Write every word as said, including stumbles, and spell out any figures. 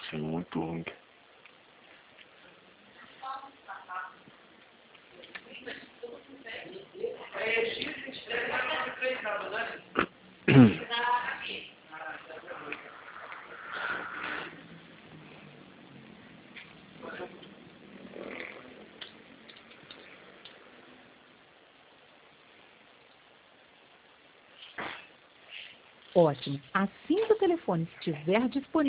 sendo muito ruim. Ótimo. Assim que o telefone estiver disponível,